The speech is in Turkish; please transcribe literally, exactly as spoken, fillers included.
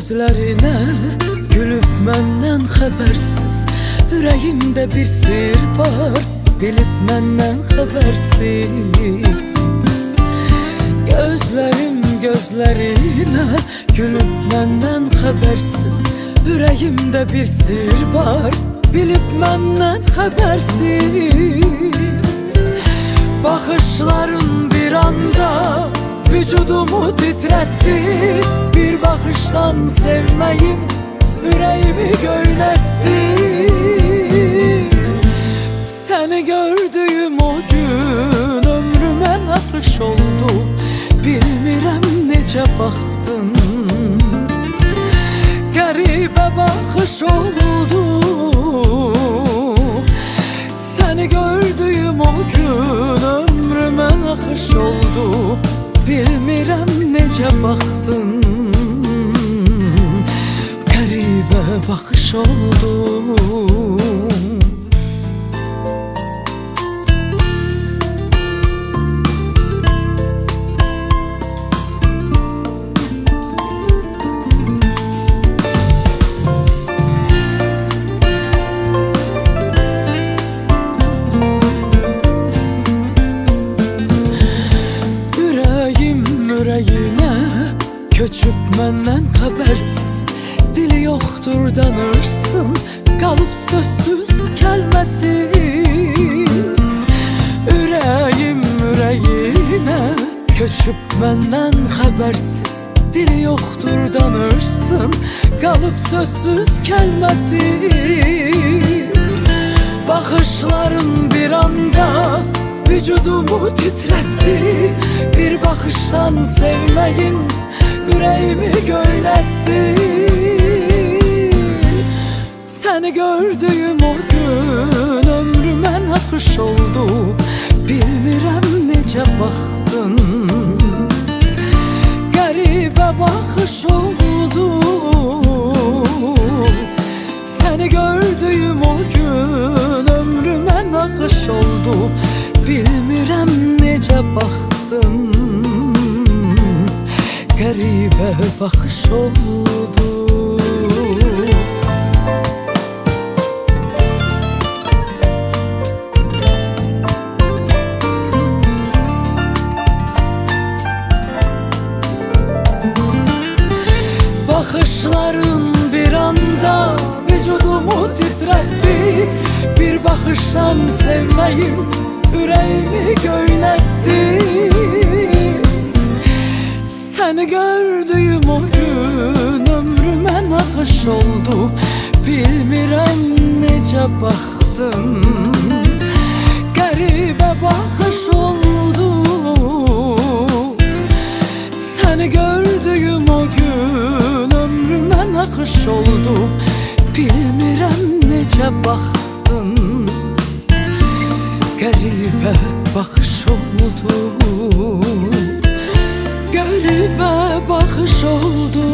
gözlerine gülüp menden habersiz. Yüreğimde bir sır var, bilip menden habersiz. Gözlerim gözlerine gülüp menden habersiz. Yüreğimde bir sır var, bilip menden habersiz. Bakışların bir anda vücudumu titretti. Bir bakıştan sevmeyim yüreğimi göyletti. Seni gördüğüm o gün ömrüme nakış oldu. Bilmirəm necə baxdın, qəribə baxış oldu. Seni gördüğüm o gün ömrüme nakış oldu. Bilmirəm necə baxdın, qəribə baxış oldu. Yüreğine köçüp menden habersiz. Dili yoktur danırsın, kalıp sözsüz kelmesiz. Yüreğim yüreğine köçüp menden habersiz. Dili yoktur danırsın, kalıp sözsüz kelmesiz. Bakışların bir anda vücudumu titretti. Bir bakıştan sevmeyim yüreğimi göyletti. Seni gördüğüm o gün ömrüme nakış oldu. Bilmirəm necə baxdın, qəribə baxış oldu. Seni gördüğüm o gün ömrüme nakış oldu. Bilmirəm necə baxdın, qəribə baxış oldu. Bakışların bir anda vücudumu titretti. Bir bakıştan sevmeyim yüreğimi göyletti. Seni gördüğüm o gün ömrüme nakış oldu. Bilmirəm necə baxdın, qəribə baxış oldu. Seni gördüğüm o gün ömrüme nakış oldu. Bilmirəm necə baxdın, qəribə baxış oldu. Qəribə baxış oldu.